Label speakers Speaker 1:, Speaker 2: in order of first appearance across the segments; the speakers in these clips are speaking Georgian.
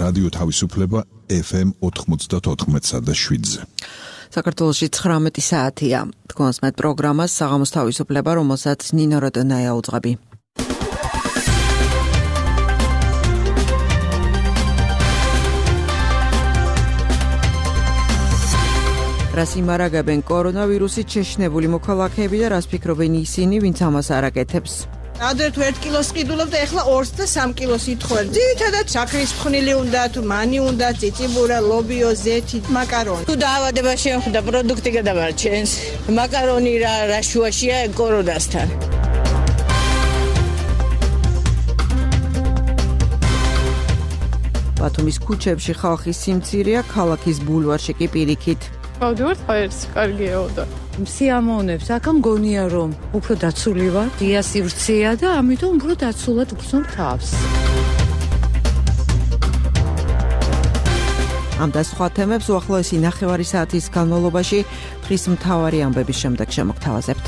Speaker 1: რადიო თავისუფლება FM 94.7-ზე.
Speaker 2: საქართველოში 19 საათია. თქვენს მეტ პროგრამას საღამოს თავისუფლება, რომელსაც ნინო როდონაია უძღვები. რას იმარაგებენ კორონავირუსით შეშინებული მოქალაქეები და რას ფიქრობენ ისინი, ვინც ამას არ აკეთებს?
Speaker 3: ადრე თუ 1 კილოს ყიდულობ და ეხლა 2 და 3 კილოს ითხოვენ. ძირითადად შაქრის ფხვნილი უნდა, თუ მანი უნდა, წიწიბურა, ლობიო, ზეთი, მაკარონი. თუ დაავადება შეხვდა, პროდუქტი გადამარჩენს. მაკარონი რა შუაშია კორონასთან.
Speaker 2: ბათუმის ქუჩებში ხალხის სიმცირეა, ქალაქის ბულვარში კი პირიქით.
Speaker 4: გავდივართ ღერს, კარგია და სიამოვნებს, აქ მგონია რომ უფრო დაცული ვარ, დიასი ვრცია და ამიტომ უფრო დაცულად გრძნობ თავს.
Speaker 2: ამ და სხვა თემებს უახლოესი 9 საათის განმავლობაში დღის მთავარი ამბების შემდეგ შემოგთავაზებთ.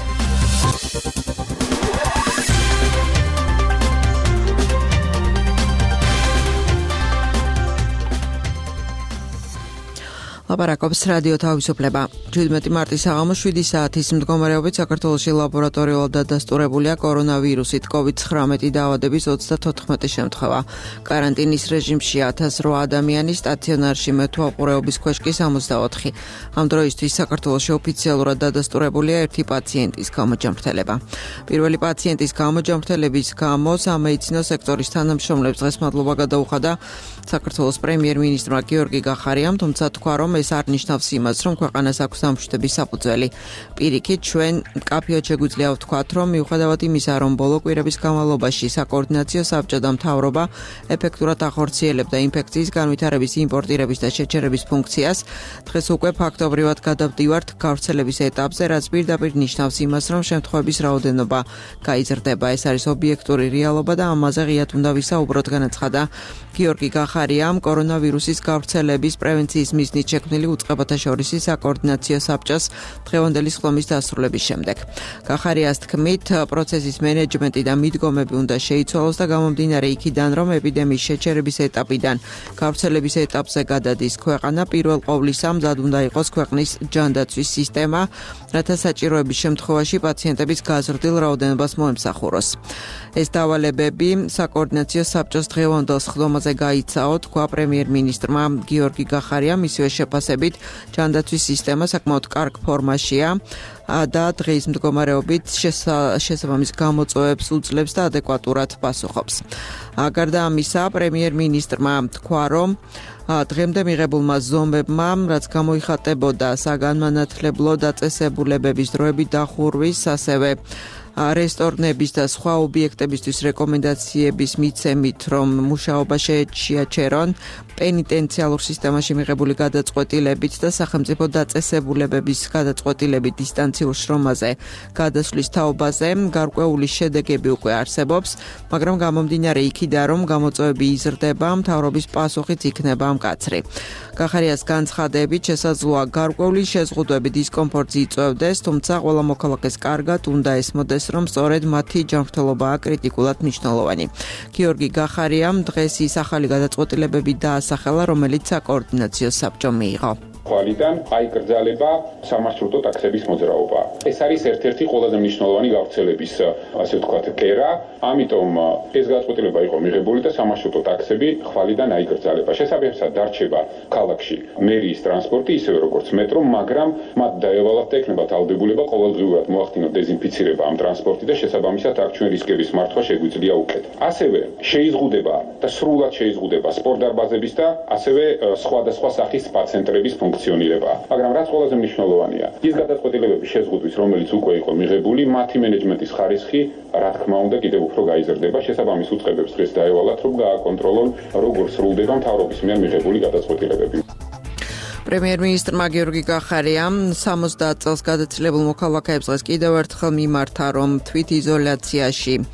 Speaker 2: ლაპარაკობს რადიო თავისუფლება. 17 მარტის საღამოს 7 საათის მდგომარეობით საქართველოში ლაბორატორიულად დადასტურებულია კორონავირუსით COVID-19 დაავადების 34 შემთხვევა. კარანტინის რეჟიმში 1008 ადამიანი, სტაციონარში მეთვალყურეობის ქვეშ კი 64. ამ დროისთვის საქართველოში ოფიციალურად დადასტურებულია 1 პაციენტის გამოჯანმრთელება. პირველი პაციენტის გამოჯანმრთელების გამო სამედიცინო სექტორის თანამშრომლებს დღეს მადლობა გადაუხადა საქართველოს პრემიერ-მინისტრმა გიორგი გახარიამ, თუმცა თქვა, რომ ეს არ ნიშნავს იმას, რომ ქვეყანას აქვს დამშვიდობის საფუძველი. პირიქით, ჩვენ მკაფიოდ შეგვიძლია ვთქვათ, რომ მიუხედავად იმისა, რომ ბოლო კვირების განმავლობაში საკოორდინაციო საბჭო და მთავრობა ეფექტურად ახორციელებდა ინფექციის განვითარების, იმპორტირების და შეჩერების ფუნქციას, დღეს უკვე ფაქტობრივად გადავდივართ გავრცელების ეტაპზე, რაც პირდაპირ ნიშნავს იმას, რომ შემთხვევების რაოდენობა გაიზრდება. ეს არის ობიექტური რეალობა და ამაზე ღიად უნდა ვისაუბროთ, განაცხადა გიორგი გახარიამ კორონავირუსის გავრცელების პრევენციის მიზნით შექმნილი უწყებათა შორისი საკოორდინაციო საბჭოს დღევანდელი სხდომის დასრულების შემდეგ. გახარიას თქმით, პროცესის მენეჯმენტი და მიდგომები უნდა შეიცვალოს და გამომდინარე იქიდან, რომ ეპიდემიის შეჩერების ეტაპიდან გავრცელების ეტაპზე გადადის ქვეყანა, პირველ ყოვლისა მზად უნდა იყოს ქვეყნის ჯანდაცვის სისტემა, რათა საჭიროების შემთხვევაში პაციენტების გაზრდილ რაოდენობას მოემსახუროს. ეს დავალებები საკოორდინაციო საბჭოს დღევანდელ სხდომაზე გაიცაო, თქვა პრემიერ-მინისტრმა გიორგი გახარიამ, ისევე შეფასებით ჯანდაცვის სისტემა საკმაოდ კარგ ფორმაშია და დღის მდგომარეობით შესაბამის გამოწვევებს უძლებს და ადეკვატურად პასუხობს. გარდა ამისა, პრემიერ-მინისტრმა თქვა, რომ დღემდე მიღებულმა ზომებმა, რაც გამოიხატებოდა საგანმანათლებლო დაწესებულებების დროებით დახურვის, ასევე რესტორნების და სხვა ობიექტებისთვის რეკომენდაციების მიცემით, რომ მუშაობა შეაჩერონ, პენიტენციალურ სისტემაში მიღებული გადაწყვეტილებით და სახელმწიფო დაწესებულებების გადაწყვეტილებით დისტანციურ შრომაზე გადასვლის თაობაზე გარკვეული შედეგები უკვე არსებობს, მაგრამ გამომდინარე იქიდან, რომ გამოწვევები იზრდება, მთავრობის პასუხიც იქნება მკაცრი. გახარიას განცხადებით შესაძლოა გარკვეული შეზღუდვები დისკომფორტს იწვევდეს, თუმცა ყველა მოქალაქეს კარგად უნდა ესმოდეს, რომ სწორედ მათი ჯანმრთელობაა კრიტიკულად მნიშვნელოვანი. გიორგი გახარიამ დღეს ის ახალი გადაწყვეტილებები დაასახელა, რომელიც საკოორდინაციო საბჭომ მიიღო.
Speaker 5: ხვალიდან აიკრძალება სამარშრუტო ტაქსების მოძრაობა. ეს არის ერთ-ერთი ყველაზე მნიშვნელოვანი გავრცელების, ასე ვთქვათ, კერა. ამიტომ ეს გადაწყვეტილება იყო მიღებული და სამარშრუტო ტაქსები ხვალიდან აიკრძალება. შესაბამისად დარჩება ქალაქში მერიის ტრანსპორტი, ისევე როგორც მეტრო, მაგრამ მათ დაევალათ და ექნება თავდებულება ყოველდღიურად მოახდინონ დეზინფიცირება ამ ტრანსპორტი და შესაბამისად აქ ჩვენ რისკების მართვა შეგვიძლია უკეთ. ასევე შეიზღუდება და სრულად შეიზღუდება სპორტდარბაზების და ასევე სხვადასხვა სახის სპა ცენტრების ფუნქციონირება. მაგრამ რაც ყველაზე მნიშვნელოვანია, ის გადაწყვეტილებების შეზღუდვის, რომელიც უკვე იყო მიღებული, მათი მენეჯმენტის ხარისხი, რა თქმა უნდა, კიდევ უფრო გაიზრდება. შესაბამის უწყებებს დღეს დაევალათ, რომ გააკონტროლონ, როგორ სრულდება მთავრობის მიერ მიღებული გადაწყვეტილებები.
Speaker 2: პრემიერ-მინისტრმა გიორგი გახარიამ 70 წელს გადაცილებულ მოქალაქეებს დღეს კიდევ ერთხელ მიმართა, რომ თვით იზოლაციაში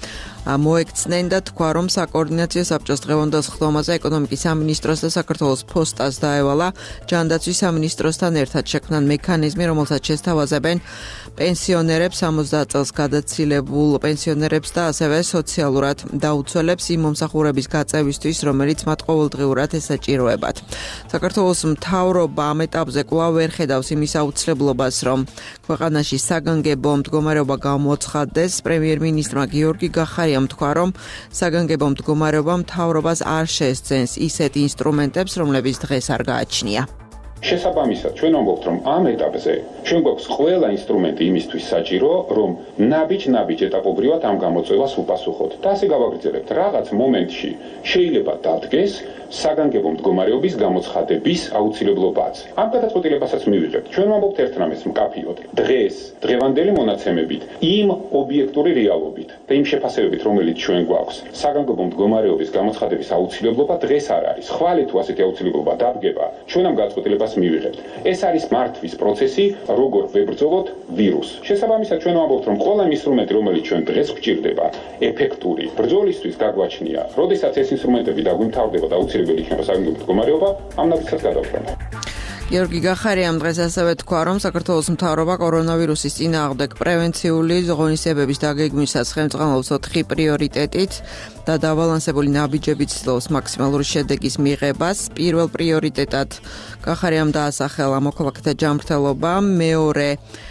Speaker 2: მოექცნენ და თქვა, რომ საკოორდინაციო საბჭოს დღევანდელ სხდომაზე ეკონომიკის სამინისტროს და საქართველოს ფოსტას დაევალა ჯანდაცვის სამინისტროსთან ერთად შექმნან მექანიზმი, რომელსაც შესთავაზებენ პენსიონერებს, 70 წელს გადაცილებულ პენსიონერებს და ასევე სოციალურად დაუცველებს იმ მომსახურების გაწევისთვის, რომელიც მათ ყოველდღიურად ესაჭიროებათ. საქართველოს მთავრობა ამ ეტაპზე კვლავ ვერ ხედავს იმის აუცილებლობას, რომ ქვეყანაში საგანგებო მდგომარეობა გამოცხადდეს. პრემიერ-მინისტრმა გიორგი გახარიამ თქვა, რომ საგანგებო მდგომარეობა მთავრობას არ შესძენს ისეთ ინსტრუმენტებს, რომლებიც დღეს არ გააჩნია.
Speaker 5: შესაბამისად, ჩვენ ვამბობთ, რომ ამ ეტაპზე ჩვენ გვაქვს ყველა ინსტრუმენტი იმისთვის საჭირო, რომ ნაბიჯ ეტაპობრივად ამ გამოწვევას უპასუხოთ. და ასე გავაგრძელებთ, რაღაც მომენტში შეიძლება დადგეს საგანგებო მდგომარეობის გამოცხადების აუცილებლობაც. ამ გადაწყვეტილებასაც მივიღებთ. ჩვენ ვამბობთ ერთ რამეს მკაფიოდ. დღევანდელი მონაცემებით, იმ ობიექტური რეალობით და იმ შეფასებებით, რომელიც ჩვენ გვაქვს, საგანგებო მდგომარეობის გამოცხადების აუცილებლობა დღეს არ არის. ხვალე თუ ასეთი აუცილებლობა დადგება, ჩვენ ამ გადაწყვეტილებას მივიღებთ. ეს არის მართვის პროცესი, როგორ ვებრძოლოთ ვირუსს. შესაბამისად, ჩვენ ვამბობთ, რომ ყველა ინსტრუმენტი, რომელიც ჩვენ დღეს გვჭირდება, ეფექტური ბრძოლისთვის გაგვაჩნია. როდესაც ეს ინსტრუმენტები დაგვიმთავრდება და აუცილებელი იქნება საგანგებო მდგომარეობა, ამ ნაბიჯს გადავხდება.
Speaker 2: გიორგი გახარიამ დღეს ასევე თქვა, რომ საქართველოს მთავრობა კორონავირუსის წინააღმდეგ პრევენციული ღონისძიებების დაგეგმვისას ხელმძღვანელობს 4 პრიორიტეტით და დავალანსებული ნაბიჯებით ცდილობს მაქსიმალური შედეგის მიღებას. პირველ პრიორიტეტად გახარიამ დაასახელა მოქალაქეთა ჯანმრთელობა, მეორე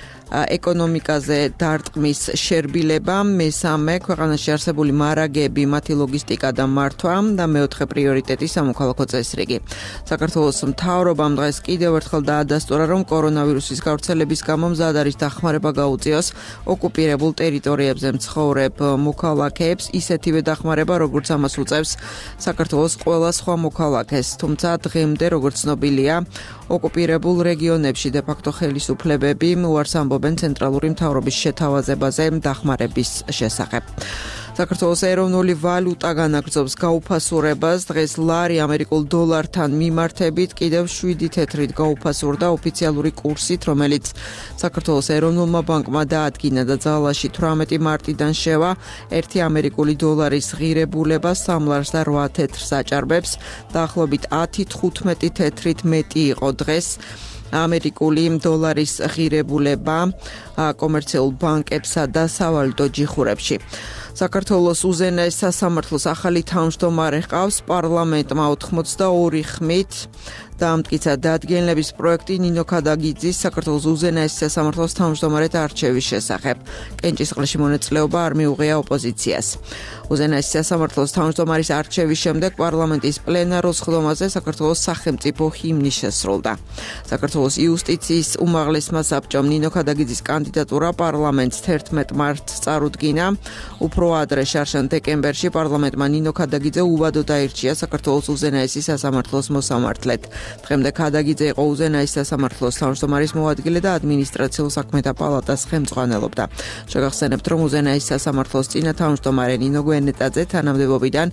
Speaker 2: ეკონომიკაზე დარტყმის შერბილება, მესამე ქვეყანაში არსებული მარაგები, მათი ლოგისტიკა და მართვა და მეოთხე პრიორიტეტი სამოქალაქო წესრიგი. საქართველოს მთავრობამ დღეს კიდევ ერთხელ დაადასტურა, რომ კორონავირუსის გავრცელების გამო მზად არის დახმარება გაუწიოს ოკუპირებულ ტერიტორიებზე მცხოვრებ მოქალაქეებს, ისეთივე დახმარება, როგორც ამას უწევს საქართველოს ყველა სხვა მოქალაქეს. თუმცა დღემდე, როგორც ცნობილია, ოკუპირებულ რეგიონებში დე-ფაქტო ხელისუფლებები უარს ამბობენ ცენტრალური მთავრობის შეთავაზებაზე დახმარების შესახებ. საქართველოს ეროვნული ვალუტა განაგრძობს გაუფასურებას. დღეს ლარი ამერიკულ დოლართან მიმართებით კიდევ 7 თეთრით გაუფასურდა ოფიციალური კურსით, რომელიც საქართველოს ეროვნულმა ბანკმა დაადგინა და ძალაში 18 მარტიდან შევა 1 ამერიკული დოლარის ღირებულება 3 ლარს და 8 თეთრს აჭარბებს. დაახლოებით 10-15 თეთრით მეტი იყო დღეს ამერიკული დოლარის ღირებულება კომერციულ ბანკებსა და სავალუტო ჯიხურებში. საქართველოს უზენაეს სასამართლოს ახალი თავმჯდომარე ჰყავს. პარლამენტმა 82 ხმით დაამტკიცა დადგენილების პროექტი ნინო ქადაგიძის საქართველოს უზენაეს სასამართლოს თავმჯდომარედ არჩევის შესახებ. კენჭისყრაში მონაწილეობა არ მიუღია ოპოზიციას. უზენაეს სასამართლოს თავმჯდომარის არჩევის შემდეგ პარლამენტის პლენარულ სხდომაზე საქართველოს სახელმწიფო ჰიმნი შესრულდა. საქართველოს იუსტიციის უმაღლესმა საბჭომ ნინო ქადაგიძის კანდიდატურა პარლამენტს 11 მარტს წარუდგინა. უფრო ადრე შარშან დეკემბერში პარლამენტმა ნინო ქადაგიძე უვადოდ აირჩია საქართველოს უზენაესი სასამართლოს მოსამართლედ. დღემდე ქადაგიძე იყო უზენაეს სასამართლოს თავმჯდომარის მოადგილე და ადმინისტრაციულ საქმეთა პალატას ხელმძღვანელობდა. შეგახსენებთ, რომ უზენაეს სასამართლოს წინა თავმჯდომარე ნინო გვენეტაძე თანამდებობიდან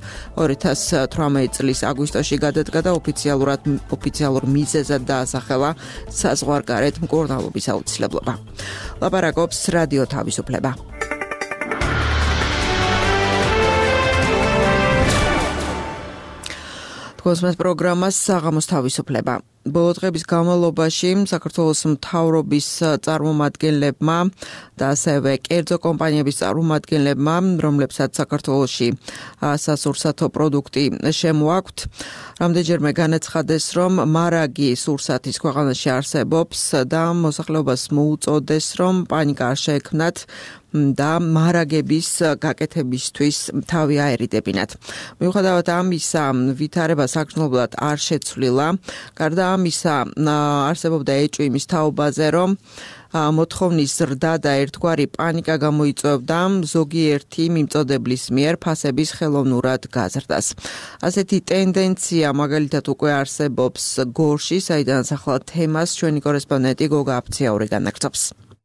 Speaker 2: 2018 წლის აგვისტოში გადადგა და ოფიციალურ მიზეზად დაასახელა საზღვარგარეთ მკურნალობის აუცილებლობა. ლაპარაკობს რადიო თავისუფლება. კოსმოს პროგრამას საღამოს თავისუფლება. ბოლო დღების განმავლობაში საქართველოს მთავრობის წარმომადგენლებმა და ასევე კერძო კომპანიების წარმომადგენლებმა, რომლებსაც საქართველოში სასურსათო პროდუქტი შემოაქვთ, რამდენჯერმე განაცხადეს, რომ მარაგი სურსათის ქვეყანაში არსებობს და მოსახლეობას მოუწოდეს, რომ პანიკა არ შეექმნათ და მარაგების გაკეთებისთვის თავი აერიდებინათ. მიუხედავად ამისა, ვითარება საგრძნობლად არ შეცვლილა. გარდა ამისა, არსებობდა ეჭვი იმის თაობაზე, რომ მოთხოვნის ზრდა და ერთგვარი პანიკა გამოიწვევდა ზოგიერთი მიმწოდებლის მიერ ფასების ხელოვნურად გაზრდას. ასეთი ტენდენცია მაგალითად უკვე არსებობს გორში, საიდანაც ახლა თემას ჩვენი კორესპონდენტი გოგა აფციაური განაგრძობს.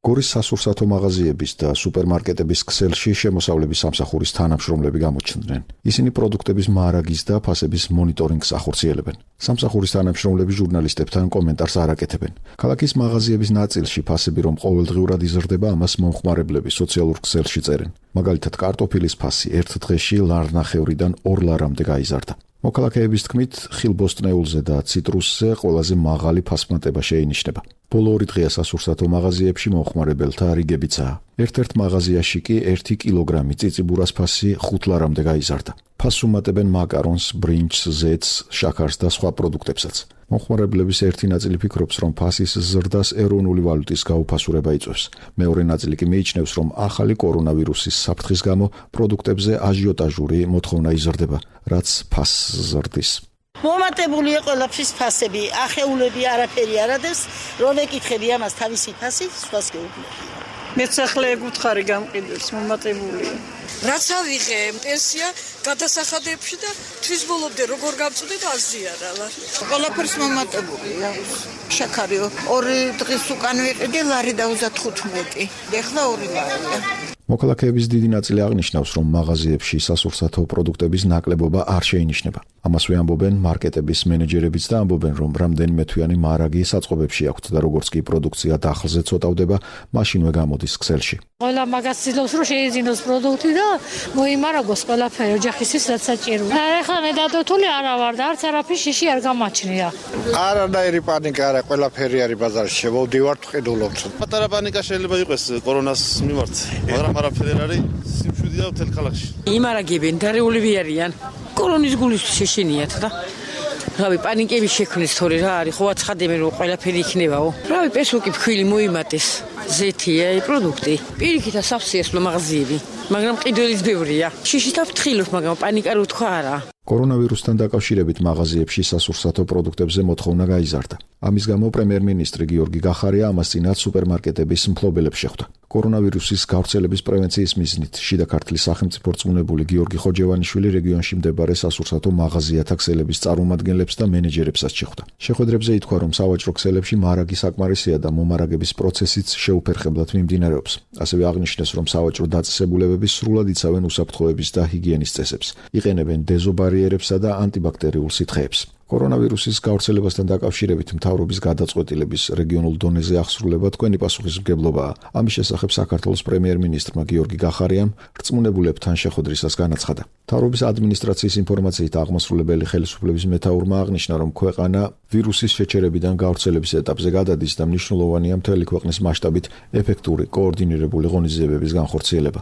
Speaker 1: გორის სასურსათო მაღაზიების და სუპერმარკეტების ქსელში შემოსავლების სამსახურის თანამშრომლები გამოჩნდნენ. ისინი პროდუქტების მარაგის და ფასების მონიტორინგს ახორციელებენ. სამსახურის თანამშრომლები ჟურნალისტებთან კომენტარს არ აკეთებენ. ქალაქის მაღაზიების ნაწილში ფასები რომ ყოველდღიურად იზრდება, ამას მომხმარებლები სოციალურ ქსელში წერენ. მაგალითად, კარტოფილის ფასი ერთ დღეში ლარნახევრიდან 2 ლარამდე გაიზარდა. მოქალაქეების თქმით, ხილბოსტნეულზე და ციტრუსზე ყველაზე მაღალი ფასმატება შეინიშნება. ბოლო 2 დღეა სასურსათო მაღაზიებში მომხმარებელთა რიგებიცაა. ერთ-ერთ მაღაზიაში კი 1 კილოგრამი წიწიბურას ფასი 5 ლარამდე გაიზარდა. ფასს უმატებენ მაკარონს, ბრინჯს, ზეთს, შაქარს და სხვა პროდუქტებსაც. მომხმარებლების ერთი ნაწილი ფიქრობს, რომ ფასის ზრდას ეროვნული ვალუტის გაუფასურება იწვევს. მეორე ნაწილი კი მიიჩნევს, რომ ახალი კორონავირუსის საფრთხის გამო პროდუქტებზე აჟიოტაჟური მოთხოვნა იზრდება, რაც ფასს ზრდის.
Speaker 6: მომატებულია ყველაფრის ფასები, ახეულები არაფერი არ ადევს, რომ ეკითხები ამას თავისი ფასი, სხვას გეუბნები.
Speaker 3: მეც ახლა ეგუთხარი გამყიდებს, მომატებულია.
Speaker 7: რაც ავიღე პენსია გადასახადებში და თვის ბოლომდე როგორ გამწვდით აზიარა.
Speaker 3: ყველაფერს მომატებულია. შაქარი 2 დღის უკან ვიყიდი ლარი და 35. ეხლა 2 ლარია.
Speaker 1: მოქალაქეების დიდი ნაწილი აღნიშნავს, რომ მაღაზიებში სასურსათო პროდუქტების ნაკლებობა არ შეინიშნება. ამასვე ამბობენ მარკეტების მენეჯერებიც და ამბობენ, რომ რამდენიმე თვიანი მარაგი საწყობებში აქვთ და როგორც კი პროდუქცია დახლზე ცოტავდება, მაშინვე გამოდის ქსელში.
Speaker 8: ყველა მაგას ცდილობს, რომ შეიძინოს პროდუქტი და მოიმარაგოს ყველაფერი ოჯახისთვის, რაც საჭიროა. ეხლა მე დადოთული არა ვარ და არც არაფერი შიში არ გამაჩნია.
Speaker 9: არანაირი პანიკა არა, ყველაფერი არის ბაზარში. შევდივართ, ვყიდულობთ.
Speaker 10: პატარა პანიკა შეიძლება იყოს კორონას მიმართ, მაგრამ არაფერი არ არის, სიმშვიდეა მთელ ქალაქში.
Speaker 11: იმარაგებენ, დარეული არიან. კორონის გულისთვის შეშინიათ და რავი, პანიკები შექმნეს თორე რა არის, ხო აცხადებენ რომ ყველაფერი იქნებაო. რავი, პესოკი ფქვილი მოიმატეს, ზეთია, პროდუქტი. პირიქით ასავსიეს მაღაზიები, მაგრამ ყიდველიც ბევრია. შიშით ავთხილობ, მაგრამ პანიკა რო თქვა არა.
Speaker 1: კორონავირუსთან დაკავშირებით მაღაზიებში სასურსათო პროდუქტებზე მოთხოვნა გაიზარდა. ამის გამო პრემიერ-მინისტრი გიორგი გახარია ამას წინათ სუპერმარკეტების მფლობელებს შეხვდა. კორონავირუსის გავრცელების პრევენციის მიზნით შიდა ქართლის სახელმწიფო რწმუნებული გიორგი ხოჯევანიშვილი რეგიონში მდებარე სასურსათო მაღაზიათა ქსელების წარმომადგენლებს და მენეჯერებსაც შეხვდა. შეხვედრებზე ითქვა, რომ სავაჭრო ქსელებში მარაგი საკმარისია და მომარაგების პროცესიც შეუფერხებლად მიმდინარეობს. ასევე აღნიშნეს, რომ სავაჭრო დაწესებულებები სრულად იცავენ უსაფრთხოების და ჰიგიენის წესებს. იყენებენ დეზობარიერებსა და ანტიბაქტერიულ სითხეებს. კორონავირუსის გავრცელებასთან დაკავშირებით მთავრობის გადაწყვეტილების რეგიონულ დონეზე აღსრულება თქვენი პასუხისმგებლობაა. ამის შესახებ საქართველოს პრემიერ-მინისტრმა გიორგი გახარიამ რწმუნებულებთან შეხვედრისას განაცხადა. მთავრობის ადმინისტრაციის ინფორმაციით აღმასრულებელი ხელისუფლების მეთაურმა აღნიშნა, რომ ქვეყანა ვირუსის შეჩერებიდან გავრცელების ეტაპზე გადადის და მნიშვნელოვანია მთელი ქვეყნის მასშტაბით ეფექტური კოორდინირებული ღონისძიებების განხორციელება.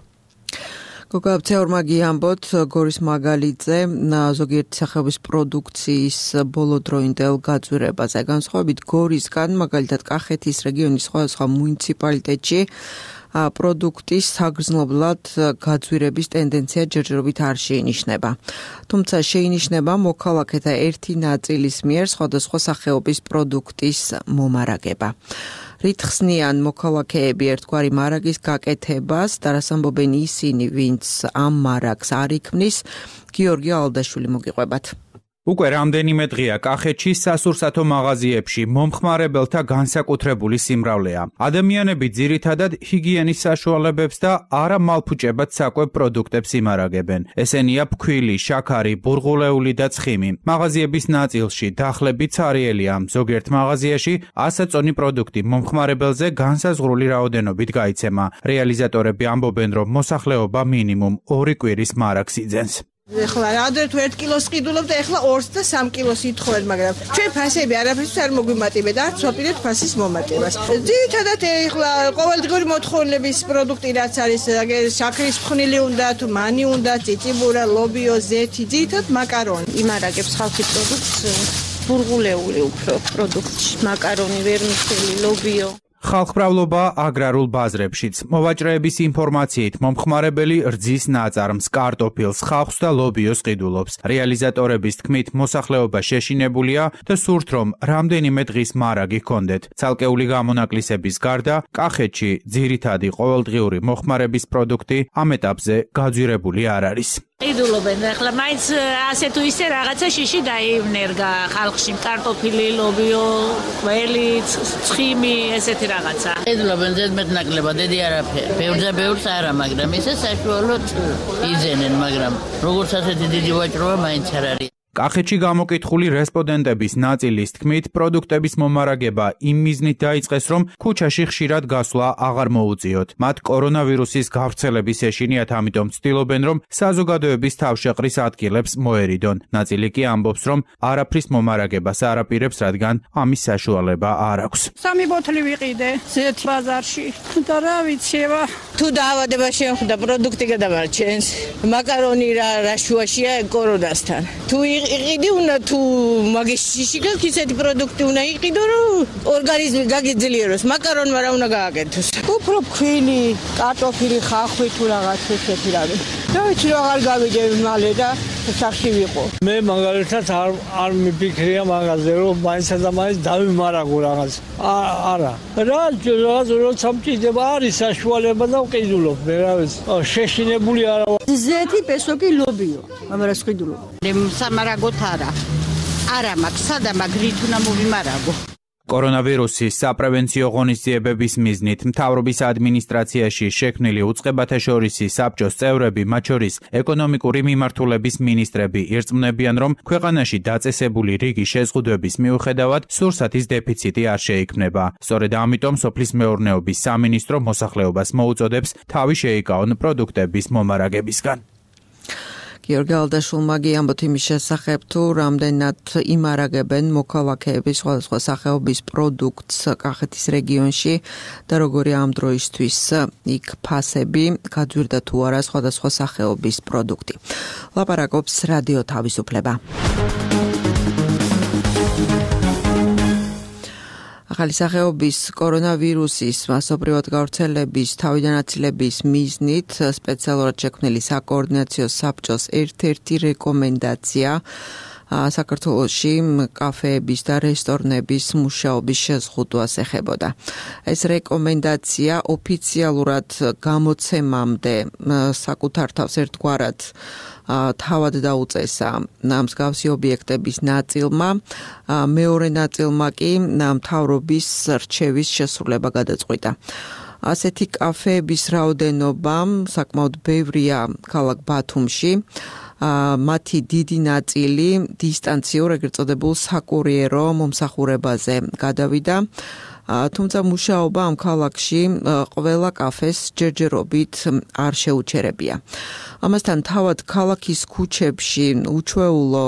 Speaker 2: გოგაბცეორმა გიამბოთ გორის მაგალითზე ზოგიერთი სახეობის პროდუქციის ბოლოდროინდელ გაძვირებაზე. განსხვავებით გორისგან, მაგალითად კახეთის რეგიონის სხვადასხვა მუნიციპალიტეტში პროდუქტის საგრძნობლად გაძვირების ტენდენცია ჯერჯერობით არ შეინიშნება. თუმცა შეინიშნება მოქალაქეთა ერთი ნაწილის მიერ სხვადასხვა სახეობის პროდუქტის მომარაგება. რითხსნიან მოქალაქეები ერთგვარი მარაგის გაკეთებას და რას ამბობენ ისინი, ვინც ამ მარაგს არ იქმნის, გიორგი ალდაშვილი მოგიყვებათ.
Speaker 12: უკვე რამდენიმე დღეა კახეთში სასურსათო მაღაზიებში მომხმარებელთა განსაკუთრებული სიმრავლეა. ადამიანები ძირითადად ჰიგიენის საშუალებებს და არა მალფუჭებად საკვებ პროდუქტებს იმარაგებენ. ესენია ფქვილი, შაქარი, ბურღულეული და ცხიმი. მაღაზიების ნაწილში დახლები ცარიელია. ზოგიერთ მაღაზიაში 100 წონი პროდუქტი მომხმარებელზე განსაზღვრული რაოდენობით გაიცემა. რეალიზატორები ამბობენ, რომ მოსახლეობა მინიმუმ 2 კვირის მარაგს იძენს.
Speaker 3: ეხლა რადერთ 1 კილოს ყიდულობ და ეხლა 2 და 3 კილოს ითხოვენ, მაგრამ ჩვენ ფასები არაფერს არ მოგვიმატებენ და არც ვაპირებთ ფასის მომატებას. ძირითადად ეხლა ყოველდღიური მოთხოვნილების პროდუქტი რაც არის, შაქრის ფხვნილი უნდა, თუ მანი უნდა, წიწიბურა, ლობიო, ზეთი, ძირითადად მაკარონი.
Speaker 13: იმარაგებს ხალხი პროდუქტს, ბურღულეული უფრო პროდუქტში, მაკარონი, ვერმისელი, ლობიო.
Speaker 12: ხალხმრავლობა აგრარულ ბაზრებშიც. მოვაჭრეების ინფორმაციით მომხმარებელი რძის ნაწარმს, კარტოფილს, ხავხს და ლობიოს ყიდულობს. რეალიზატორების თქმით მოსახლეობა შეშინებულია და სურთ, რომ რამდენიმე დღის მარაგი ჰქონდეთ. ცალკეული გამონაკლისების გარდა, კახეთში ძირითადი ყოველდღიური მოხმარების პროდუქტი ამ ეტაპზე გაძვირებული არ არის.
Speaker 6: იდულობენ ახლა მაინც ასე თუ ისე რაღაცა შიში დაივნერგა ხალხში კარტოფილი, ლობიო, ყველი, ცხიმი, ესეთი რაღაცა. იდულობენ ზედმეტ ნაკლებად, დიდი არაფერი. ბევრზე ბევრს არა, მაგრამ ესე საშუალოდ იძენენ, მაგრამ როგორც ასეთი დიდი ვაჭრობა მაინც არ არის.
Speaker 12: კახეთში გამოკითხული რესპონდენტების ნაწილის თქმით, პროდუქტების მომარაგება იმ მიზნით დაიწყეს, რომ ქუჩაში ხშირად გასვლა აღარ მოუწიოთ. მათ კორონავირუსის გავრცელების ეშინიათ, ამიტომ ცდილობენ, რომ საზოგადოების თავშეყრის ადგილებს მოერიდონ. ნაწილი კი ამბობს, რომ არაფრის მომარაგებას არ აპირებს, რადგან ამის საშუალება არ აქვს.
Speaker 3: 3 ბოთლი ვიყიდე ზეთ ბაზარში და რა ვიცევა,
Speaker 6: თუ დაავადება შეხვდა, პროდუქტი გადამარჩენს. მაკარონი რა შუაშია კორონასთან. თუ იყიდი უნდა თუ მაგის შიშიგან ისეთი პროდუქტი უნდა იყიდო, რომ ორგანიზმი გაგიძლიეროს, მაკარონმა რა უნდა გააკეთოს. უფრო ქვილი, კარტოფილი, ხახვი თუ რაღაც ესეთი რამე. და ვიცი რომ აღარ გავიდე მალე და სახში ვიყო.
Speaker 14: მე მაგალითად არ მიფიქრია მაგაზე, რომ მაინცსა და მაინც დავიმარაგო რაღაც. არა. რაღაც როცა მჭირდება არის საშუალება და ვყიდულობ, მე რა ვიცი. შეშინებული არა.
Speaker 3: ზეთი პესოკი ლობიო, ამას ვყიდულობ.
Speaker 6: სამარაგოთ არა მაქვს, სადა მაგ რით უნდა მოვიმარაგო.
Speaker 12: კორონავირუსის საპრევენციო ღონისძიებების მიზნით მთავრობის ადმინისტრაციაში შექმნილი უწყებათა შორისი საბჭოს წევრები, მათ შორის ეკონომიკური მიმართულების მინისტრები, ირწმუნებიან, რომ ქვეყანაში დაწესებული რიგი შეზღუდვების მიუხედავად სურსათის დეფიციტი არ შეიქმნება. სწორედ ამიტომ სოფლის მეურნეობის სამინისტრო მოსახლეობას მოუწოდებს თავი შეიკავონ პროდუქტების მომარაგებისგან.
Speaker 2: გიორგი ალდაშულმა ამბობთ იმის შესახებ, თუ რამდენად იმარაგებენ მოქალაქეები სხვადასხვა სახეობის პროდუქტს კახეთის რეგიონში და როგორია ამ დროისთვის იქ ფასები, გაძვირდა თუ არა სხვადასხვა სახეობის პროდუქტი. ლაპარაკობს რადიო თავისუფლება. ახალი სახეობის კორონავირუსის მასობრივად გავრცელების თავიდან აცილების მიზნით სპეციალურად შექმნილი საკოორდინაციო საბჭოს ერთ-ერთი რეკომენდაცია საქართველოში კაფეების და რესტორნების მუშაობის შეზღუდვას ეხებოდა. ეს რეკომენდაცია ოფიციალურად გამოცემამდე საკუთარ თავს ერთგვარად თავად დაუწესა მსგავსი ობიექტების ნაწილმა, მეორე ნაწილმა კი მთავრობის რჩევის შესრულება გადაწყვიტა. ასეთი კაფეების რაოდენობა საკმაოდ ბევრია ქალაქ ბათუმში. მათი დიდი ნაწილი დისტანციურ, ეგრეთ წოდებულ საკურიერო მომსახურებაზე გადავიდა. თუმცა მუშაობა ამ ქალაქში ყველა კაფეს ჯერჯერობით არ შეუჩერებია. ამასთან თავად ქალაქის ქუჩებში უჩვეულო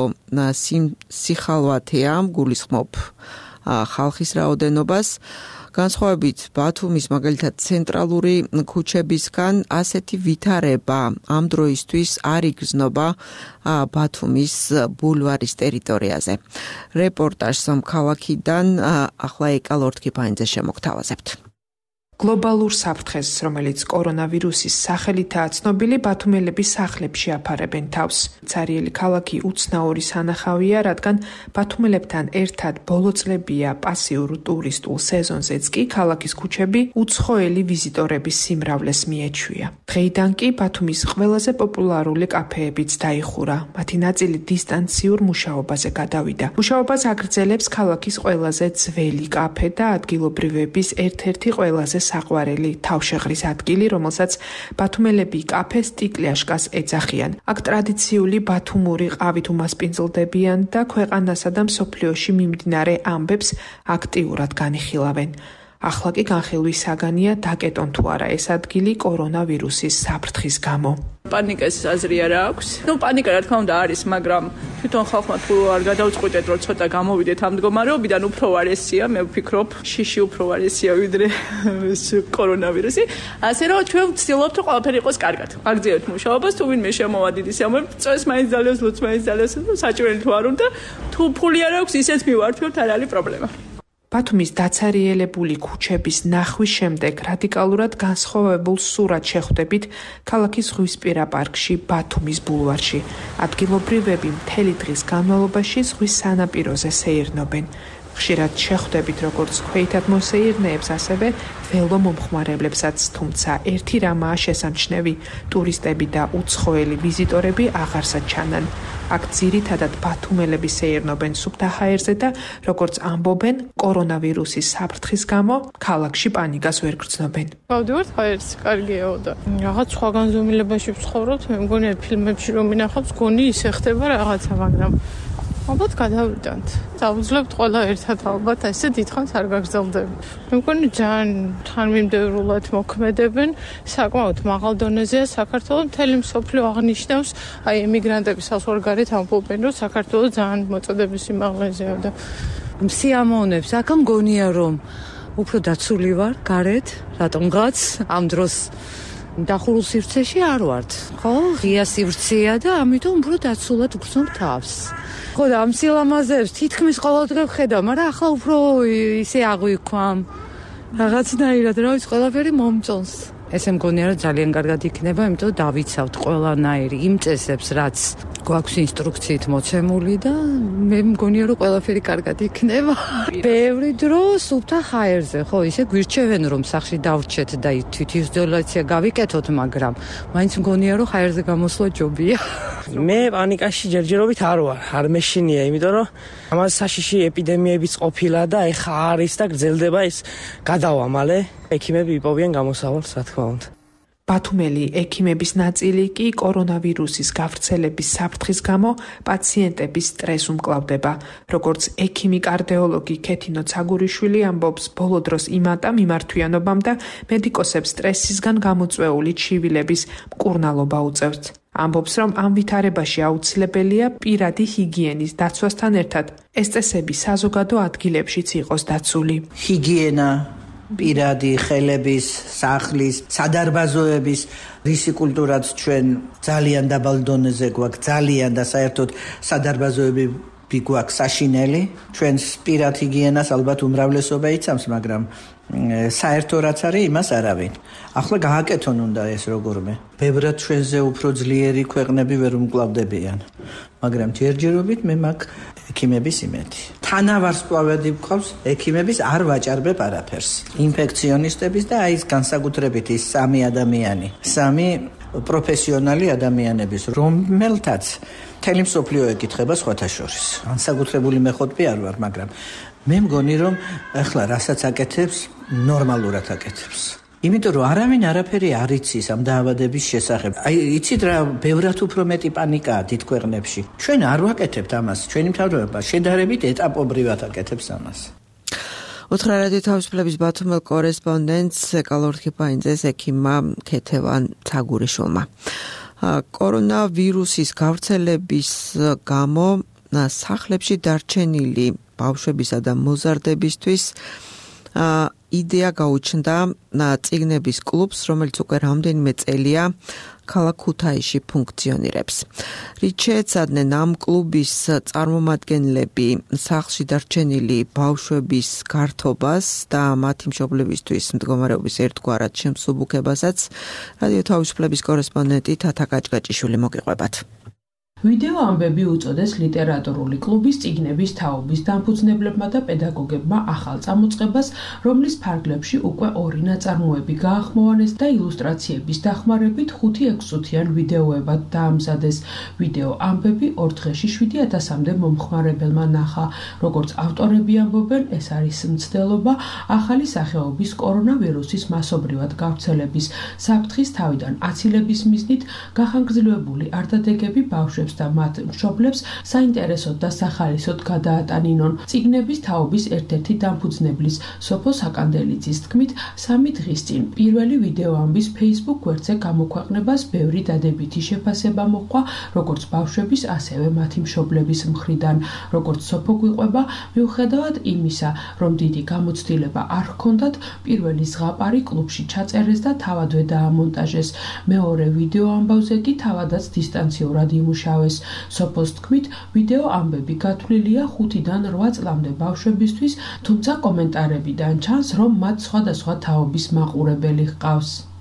Speaker 2: სიხალვათეა, გულისხმობ ხალხის რაოდენობას. განსხვავებით ბათუმის მაგალითად ცენტრალური ქუჩებისგან ასეთი ვითარება ამ დროისთვის არ იგრძნობა ბათუმის ბულვარის ტერიტორიაზე. რეპორტაჟს ამ ქალაქიდან ახლა ეკა ლორთქიფანიძე შემოგთავაზებთ.
Speaker 15: გლობალურ საფრთხეს, რომელიც კორონავირუსის სახელითაა ცნობილი, ბათუმელები სახლებში აფარებენ თავს. ცარიელი ქალაქი უცნაური სანახავია, რადგან ბათუმელებთან ერთად ბოლო წლებია პასიურ ტურისტულ სეზონზეც კი ქალაქის ქუჩები უცხოელი ვიზიტორების სიმრავლეს მიეჩვია. დღეიდან კი ბათუმის ყველაზე პოპულარული კაფეებიც დაიხურა. მათი ნაწილი დისტანციურ მუშაობაზე გადავიდა. მუშაობას აგრძელებს ქალაქის ყველაზე ძველი კაფე და ადგილობრივების ერთ-ერთი ყველაზე საყვარელი თავშეყრის ადგილი, რომელსაც ბათუმელები კაფეს ტიკლიაშკას ეძახიან. აქ ტრადიციული ბათუმური ყავით უმასპინძლდებიან და ქვეყანასა და მსოფლიოში მიმდინარე ამბებს აქტიურად განიხილავენ. ახლა კი განხილვის საგანია დაკეტონ თუ არა ეს ადგილი კორონავირუსის საფრთხის გამო.
Speaker 16: პანიკის აზრი არ აქვს. პანიკა რა თქმა უნდა არის, მაგრამ თვითონ ხალხმა თუ არ გადაუწყვეტეთ, რომ ცოტა გამოვიდეთ ამ მდგომარეობიდან, უფრო არესია, მე ვფიქრობ, შიში უფრო არესია ვიდრე კორონავირუსი. ასე რომ ჩვენ ვცდილობთ, რომ ყველაფერი იყოს კარგად. აგრძელებთ მუშაობას, თუ ვინმე შემოვადით ისე ამბობთ, წვეს მაინც ძალებს, ლუც მაინც ძალებს, საჭიროა თუ არ უნდა, თუ ფული არ აქვს, ისეც მივართვებთ, არ არის პრობლემა.
Speaker 15: ბათუმის დაცარიელებული ქუჩების ნახვის შემდეგ რადიკალურად განსხვავებულ სურათს შეხვდებით ქალაქის ზღვისპირა პარკში ბათუმის ბულვარში. ადგილობრივები მთელი დღის განმავლობაში ზღვის სანაპიროზე სეირნობენ. ხშირად შეხვდებით როგორც ქვეითად მოსეირნეებს, ასევე ველო მომხმარებლებსაც, თუმცა ერთი რამაა შესამჩნევი: ტურისტები და უცხოელი ვიზიტორები აღარსად ჩანან. აქ ძირითადად ბათუმელები სეირნობენ სუფთა ჰაერზე და როგორც ამბობენ, კორონავირუსის საფრთხის გამო ქალაქში პანიკას ვერ გრძნობენ.
Speaker 8: გავდივართ ჰაერს, კარგიაო და რაღაც სხვა განზომილებაში ვცხოვრობთ, მე მგონია ფილმებში რომ მინახავს, გონი ისე ხდება რაღაცა, მაგრამ ალბათ გადავიდანთ. დავუძლებთ ყველა ერთად, ალბათ ესე დიდხანს არ გაგრძელდებით. მე მგონი ძალიან თანმიმდევრულად მოქმედებენ, საკმაოდ მაღალ დონეზეა საქართველო, მთელი მსოფლიო აღნიშნავს, აი ემიგრანტები საზღვარგარეთ ამბობენ, რომ საქართველო ძალიან მოწოდების სიმაღლეზეა და მსიამოვნებს. აქ მგონია რომ უფრო დაცული ვარ გარეთ, რატომღაც ამ დროს დახურულ სივრცეში არ ვართ. ხო, ღია სივრცეა და ამიტომ უფრო დაცულად ვგრძნობ თავს. ხო და ამ სილამაზეებს თითქმის ყოველდღე ვხედავ, მაგრამ ახლა უფრო ისე აღვიქვამ. რაღაცნაირად, რა ვიცი, ყველაფერი მომწონს. ესე მგონია რომ ძალიან კარგად იქნება, იმიტომ დავიცავთ ყველანაირი იმ წესებს, რაც გვაქვს ინსტრუქციით მოცემული და მე მგონია რომ ყველაფერი კარგად იქნება. ბევრი დრო სუფთა ჰაერზე, ხო, ისე გვირჩევენ რომ სახში დავრჩეთ და თვითიზოლაცია გავიკეთოთ, მაგრამ მაინც მგონია რომ ჰაერზე გამოსვლა ჯობია.
Speaker 17: მე პანიკაში ჯერჯერობით არ მეშინია, იმიტომ რომ ამას საშიში ეპიდემიებიც ყოფილა და ეხა არის და გრძელდება ის გადავა მალე. ექიმები იპოვიან გამოსავალს, რა თქმა უნდა.
Speaker 15: ბათუმელი ექიმების ნაწილი კი კორონავირუსის გავრცელების საფრთხის გამო პაციენტების სტრესს უმკლავდება. როგორც ექიმი კარდიოლოგი ქეთინო ცაგურიშვილი ამბობს, ბოლო დროს იმატა მიმართვიანობამ და მედიკოსებს სტრესისგან გამოწვეული ჩივილების მკურნალობა უწევთ. ამბობს, რომ ამ ვითარებაში აუცილებელია პირადი ჰიგიენის დაცვასთან ერთად ეს წესები საზოგადო ადგილებშიც იყოს დაცული.
Speaker 18: ჰიგიენა პირადი ხელების, სახლის, სადარბაზოების რისი კულტურაც ჩვენ ძალიან დაბალ დონეზე გვაქვს, ძალიან და საერთოდ სადარბაზოები გვაქვს საშინელი. ჩვენს პირად ჰიგიენას ალბათ უმრავლესობა იცავს, მაგრამ საერთო რაც არის, იმას არავინ. ახლა გააკეთონ უნდა ეს როგორმე. ბევრად ჩვენზე უფრო ძლიერი ქვეყნები ვერ უმკლავდებიან, მაგრამ ჯერჯერობით მე მაგ ექიმების იმედი. თანავარსკვლავედი გვყავს ექიმების, არ ვაჭარბებ არაფერს. ინფექციონისტების და აი ეს განსაკუთრებით ის სამი ადამიანი, სამი პროფესიონალი ადამიანების, რომელთაც მთელი მსოფლიო ეკითხება სხვათა შორის. განსაკუთრებული მეხოთბი არ ვარ, მაგრამ მე მგონი რომ ახლა რასაც აკეთებს, ნორმალურად აკეთებს. იმიტომ რომ არავინ არაფერი არ იცის ამ დაავადების შესახებ. აი, იცით რა, ბევრად უფრო მეტი პანიკაა დიდ ქვეყნებში. ჩვენ არ ვაკეთებთ ამას, ჩვენი მთავრობა შედარებით ეტაპობრივად აკეთებს ამას.
Speaker 2: უთხრა რადიო თავისუფლების ბათუმელ კორესპონდენტს ეკალორქიპაინძეს ექიმმა ქეთევან ცაგურიშვილმა. კორონავირუსის გავრცელების გამო სახლებში დარჩენილი ბავშვებისა და მოზარდებისთვის იდეა გაუჩნდა წიგნების კლუბს, რომელიც უკვე რამდენიმე წელია ქალაქ ქუთაისში ფუნქციონირებს. რით შეეცადნენ ამ კლუბის წარმომადგენლები სახლში დარჩენილი ბავშვების გართობას და მათი მშობლებისთვის მდგომარეობის ერთგვარად შემსუბუქებასაც რადიო თავისუფლების კორესპონდენტი თათა კაჭკაჭიშვილი მოგიყვებათ.
Speaker 19: ვიდეო ამბები უწოდეს ლიტერატურული კლუბის წიგნების თაობის დამფუძნებლებმა და პედაგოგებმა ახალ წამოწყებას, რომლის ფარგლებში უკვე 2 ნაწარმოები გაახმოვანეს და ილუსტრაციების დახმარებით 5-6-წუთიან ვიდეოებად დაამზადეს. ვიდეო ამბები 2 დღეში 7000-მდე მომხმარებელმა ნახა. როგორც ავტორები ამბობენ, ეს არის მცდელობა ახალი სახეობის კორონავირუსის მასობრივად გავრცელების საფრთხის თავიდან აცილების მიზნით გახანგრძლივებული არდადეგები ბავშვებს და მათ მშობლებს საინტერესოდ და სახალისოდ გადაატანინონ. წიგნების თაობის ერთ-ერთი დამფუძნებლის სოფო საკანდელიძის თქმით, 3 დღის წინ პირველი ვიდეო ამბის Facebook გვერდზე გამოქვეყნებას ბევრი დადებითი შეფასება მოჰყვა, როგორც ბავშვების, ასევე მათი მშობლების მხრიდან. როგორც სოფო გვიყვება, მიუხედავად იმისა, რომ დიდი გამოცდილება არ ჰქონდათ, პირველი ზღაპარი კლუბში ჩაწერეს და თავადვე დაამონტაჟეს. მეორე ვიდეო ამბავზე კი თავადაც დისტანციურად იმუშავეს. სოფოს თქმით, ვიდეო ამბები გათვლილია 5-დან 8 წლამდე ბავშვებისთვის, თუმცა კომენტარებიდან ჩანს, რომ მათ სხვადასხვა თაობის მაყურებელი ჰყავს.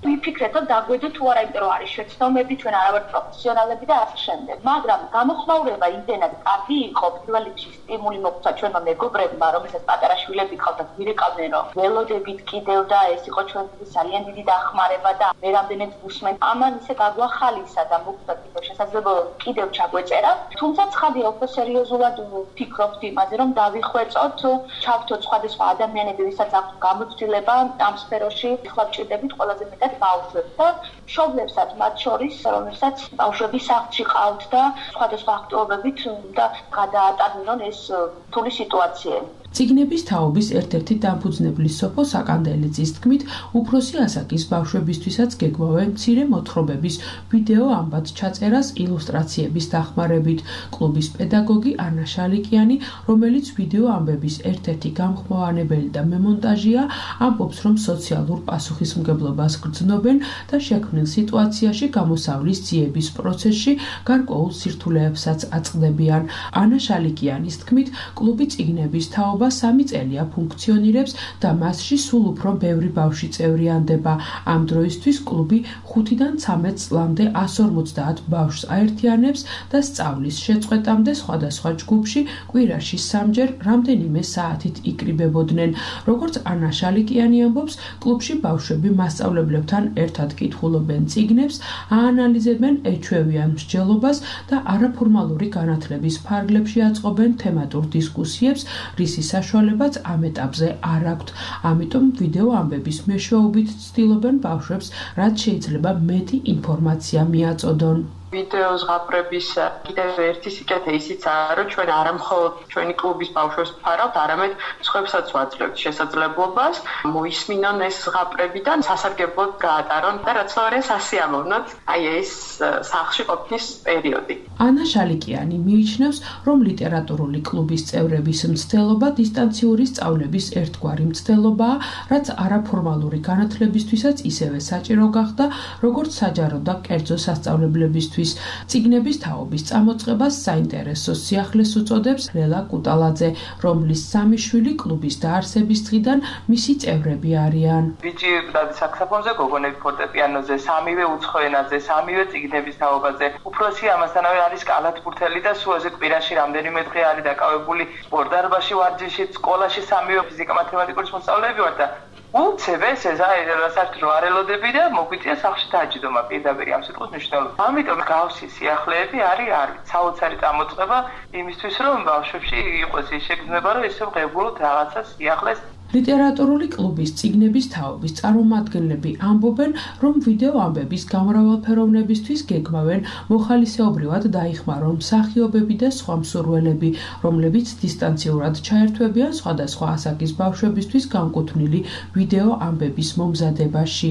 Speaker 20: ვიფიქრეთ, რომ დაგვეძოთ თუ არა, იმიტომ რომ არის შეცდომები, ჩვენ არ ვართ პროფესიონალები და ასე შემდეგ. მაგრამ გამოხმაურება იმდენად კარგი იყო, პირველ რიგში სტიმული მოგცა ჩვენმა მეგობრებმა, რომელსაც პატარა შვილები ყავდათ, ვირეკავდნენ, რომ ველოდებით კიდევ და ეს იყო ჩვენთვის ძალიან დიდი დახმარება და მე რამდენიც ვუსმენთ, ამან ისე გაგვახალისა და მოგწათ იყო შესაძლებლობა კიდევ ჩაგვეწერა. თუმცა ცხადია, უფრო სერიოზულად ვფიქრობთ იმაზე, რომ დავიხვეწოთ, ჩავთოთ სხვადასხვა ადამიანები, ვისაც აქვს გამოცდილება ამ სფეროში, ახლა ვჭირდებით ყველაზე მეტად ბავშვებს და მშობლებსაც, მათ შორის, რომელსაც ბავშვები სახლში ყავთ და სხვადასხვა აქტივობებით და გადაატარდნენ ეს რთული სიტუაციები.
Speaker 19: წიგნების თაობის ერთ-ერთი დამფუძნებლის სოფო საკანდელეძის თქმით, უფროსი ასაკის ბავშვებისთვისაც გეგმავენ მცირე მოთხრობების ვიდეო ამბად ჩაწერას ილუსტრაციების დახმარებით. კლუბის პედაგოგი ანა შალიკიანი, რომელიც ვიდეო ამბების ერთ-ერთი გამხმოვანებელი და მემონტაჟია, ამბობს, რომ სოციალურ პასუხისმგებლობას გრძნობენ და შექმნილ სიტუაციაში გამოსავლის ძიების პროცესში გარკვეულ სირთულეებსაც აწყდებიან. ანა შალიკიანის თქმით, კლუბი წიგნების თაობა 3 წელია ფუნქციონირებს და მასში სულ უფრო ბევრი ბავშვი წევრიანდება. ამ დროისთვის კლუბი 5-დან 13 წლამდე 150 ბავშვს აერთიანებს და სწავლის შეწყვეტამდე სხვადასხვა ჯგუფში კვირაში 3-ჯერ რამდენიმე საათით იკრიბებოდნენ. როგორც ანა შალიკიანი ამბობს, კლუბში ბავშვები მასწავლებლებთან ერთად კითხულობენ წიგნებს, აანალიზებენ ეჩვევიან მსჯელობას და არაფორმალური განათლების ფარგლებში აწყობენ თემატურ დისკუსიებს, რისი საშუალებაც ამ ეტაპზე არ აქვთ. ამიტომ ვიდეო ამბების მეშვეობით ცდილობენ ბავშვებს, რაც შეიძლება მეტი ინფორმაცია მიაწოდონ.
Speaker 21: ვიდეო ზღაპრების კიდევ ერთი სიკეთე ისიც არის, რომ ჩვენ არა მხოლოდ ჩვენი კლუბის ბავშვებს ვფარავთ, არამედ სხვებსაც ვაძლევთ შესაძლებლობას მოისმინონ ეს ზღაპრები და სასარგებლოდ გაატარონ და რაც ვარია სასიამოვნოდ აი ეს სახლში ყოფნის პერიოდი.
Speaker 19: ანა შალიკიანი მიიჩნევს, რომ ლიტერატურული კლუბის წევრების მცდელობა დისტანციური სწავლების ერთგვარი მცდელობაა, რაც არაფორმალური განათლებისთვისაც ისევე საჭირო გახდა, როგორც საჯარო და კერძო სასწავლებლებისთვის. წიგნების თაობის წამოწყებას საინტერესო სიახლეს უწოდებს ლელა კუტალაძე, რომლის 3 შვილი კლუბის დაარსების დღიდან მისი წევრები არიან.
Speaker 21: ბიჭი დადის საქსოფონზე, გოგონები ფორტეპიანოზე, 3-ვე უცხო ენაზე, 3-ვე წიგნების თაობაზე. უფროსი ამასთანავე არის კალათბურთელი და სულაზე კვირაში რამდენიმე დღე არის დაკავებული სპორტდარბაზში, ვარჯიში, სკოლაში 3-ვე ფიზიკა-მათემატიკის მოსწავლეები ვარ და უცებეს ეს რასაც რო არ ელოდები და მოგვიწია სახლში დაჯდომა პირდაპირ ამ სიტყვის მნიშვნელობა. ამიტომ გავსი სიახლეები არის საოცარი წამოწყება იმისთვის, რომ ბავშვებში იყოს ის შეგრძნება, რომ ისე ღებულობთ რაღაცა სიახლეს.
Speaker 19: ლიტერატურული კლუბის წიგნების თაობის წარმომადგენლები ამბობენ, რომ ვიდეო ამბების გამრავალფეროვნებისთვის გეგმავენ მოხალისეობრივად დაიხმარონ მსახიობები და სხვა მსურველები, რომლებიც დისტანციურად ჩაერთვებიან სხვადასხვა ასაკის ბავშვებისთვის განკუთვნილი ვიდეო ამბების მომზადებაში.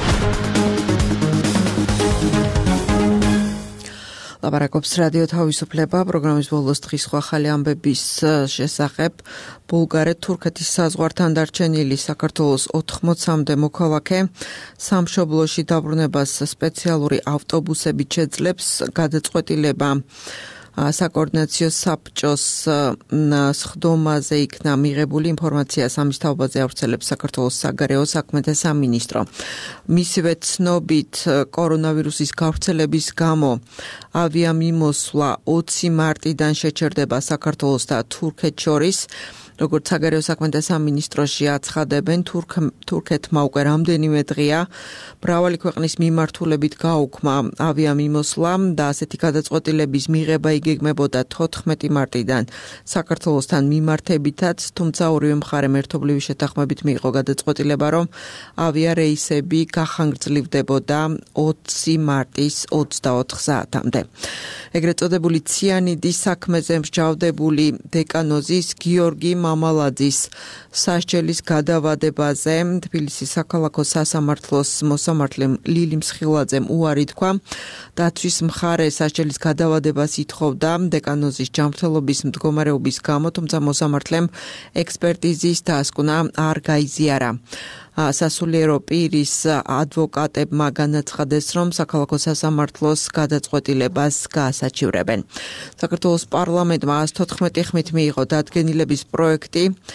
Speaker 2: ლაპარაკობს რადიო თავისუფლება პროგრამის ბოლოს დღის სხვა ხალი ამბების შესახებ. ბულგარეთ-თურქეთის საზღვართან დარჩენილი საქართველოს 80-მდე მოქალაქე სამშობლოში დაბრუნებას სპეციალური ავტობუსებით შეძლებს. გადაწყვეტილება საკოორდინაციო საბჭოს სხდომაზე იქნა მიღებული. ინფორმაციას ამის თაობაზე ავრცელებს საქართველოს საგარეო საქმეთა სამინისტრო. მისივე ცნობით, კორონავირუსის გავრცელების გამო ავიამიმოსვლა 20 მარტიდან შეჩერდება საქართველოს და თურქეთს შორის. როგორც საგარეო საქმეთა სამინისტროში აცხადებენ, თურქეთმა უკვე რამდენიმე დღეა მრავალი ქვეყნის მიმართულებით გაუქმა ავიამიმოსვლა და ასეთი გადაწყვეტილების მიღება იგეგმებოდა 14 მარტიდან საქართველოსთან მიმართებითაც, თუმცა ორივე მხარემ ერთობლივი შეთანხმებით მიიღო გადაწყვეტილება, რომ ავიარეისები გახანგრძლივდებოდა 20 მარტის 24 საათამდე. ეგრეთ წოდებული ციანიდის საქმეზე მსჯავრდებული დეკანოზის გიორგი მამალაძის სასჯელის გადავადებაზე თბილისის საქალაქო სასამართლოს მოსამართლემ ლილი მსხილაძემ უარი თქვა. დაცვის მხარე სასჯელის გადავადებას ითხოვდა დეკანოზის ჯანმრთელობის მდგომარეობის გამო, თუმცა მოსამართლემ ექსპერტიზის დასკვნა არ გაიზიარა. სასულიერო პირის ადვოკატებმა განაცხადეს, რომ საქალაქო სასამართლოს გადაწყვეტილებას გაასაჩივრებენ. საქართველოს პარლამენტმა 114 ხმით მიიღო დადგენილების პროექტი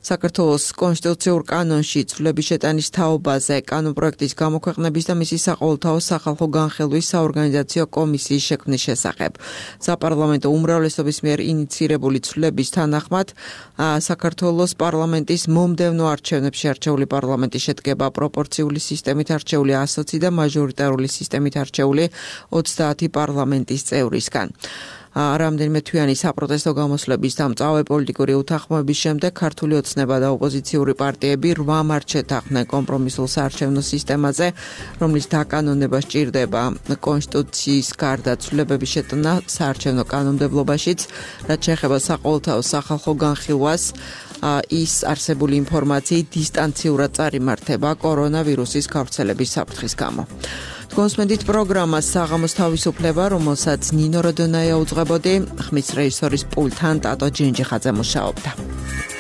Speaker 2: საქართველოს კონსტიტუციურ კანონში ცვლილების შეტანის თაობაზე კანონპროექტის გამოქვეყნების და მისი საყოველთაო სახალხო განხილვის საორგანიზაციო კომისიის შექმნის შესახებ. საპარლამენტო უმრავლესობის მიერ ინიცირებული ცვლილების თანახმად საქართველოს პარლამენტის მომდევნო არჩევნებში არჩეული პარლამენტი შედგება პროპორციული სისტემით არჩეული 120 და მაჟორიტარული სისტემით არჩეული 30 პარლამენტის წევრისგან. რამდენიმე თვიანი საპროტესტო გამოსვლების და მწვავე პოლიტიკური უთანხმოების შემდეგ ქართული ოცნება და ოპოზიციური პარტიები 8 მარტს შეთანხმდნენ კომპრომისულ საარჩევნო სისტემაზე, რომლის დაკანონება სჭირდება კონსტიტუციის გარდა ცვლილებების შეტანა საარჩევნო კანონმდებლობაშიც, რაც შეეხება საყოველთაო სახალხო განხილვას. ის არსებული ინფორმაციით დისტანციურად წარიმართება კორონავირუსის გავრცელების საფრთხის გამო. კონსმენდით პროგრამა საღამოს თავისუფლება, რომელსაც ნინო როდონაია უძღვებოდი, ხმის რეჟისორის პულტთან ტატო ჯინჯიხაძე მუშაობდა.